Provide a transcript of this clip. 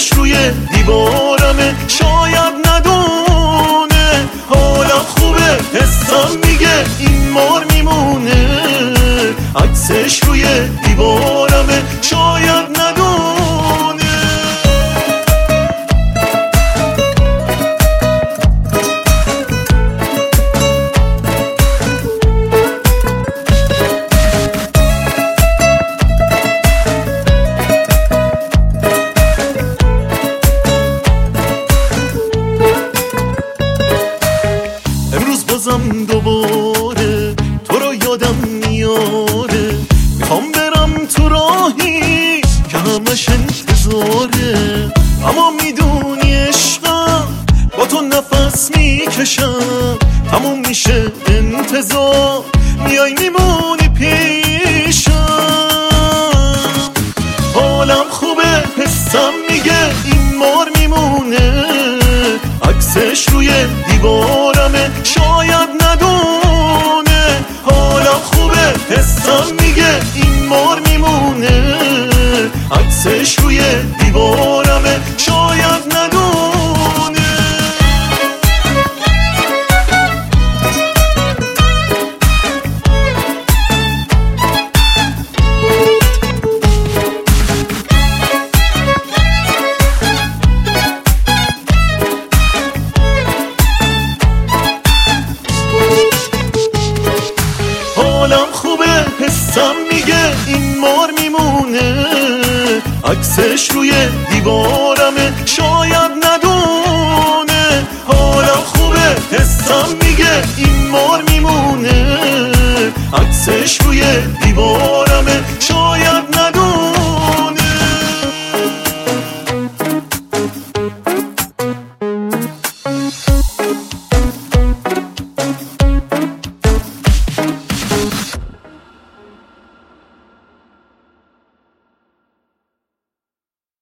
عکسش روی دیوارمه، شاید ندونه حالم خوبه، حسم میگه این مار میمونه. عکسش روی دیوارمه، شاید ندونه. امروز بازم دوباره تو رو یادم میاره، میخوام برم تو راهی که همش انتظاره، اما میدونی عشقم با تو نفس میکشم، تموم میشه انتظار، میای میمونی پیشم. حالم خوبه، حسم میگه این مار میمونه. عکسش روی دیوارمه، شاید ندونه حالم خوبه، حسم میگه این مار میمونه. عکسش روی دیوارمه، شاید ندونه. حالم خوبه، حسم میگه این مار میمونه. عکسش روی دیوارمه، شاید ندونه حالم خوبه، حسم میگه این مار میمونه. عکسش روی دیوارمه.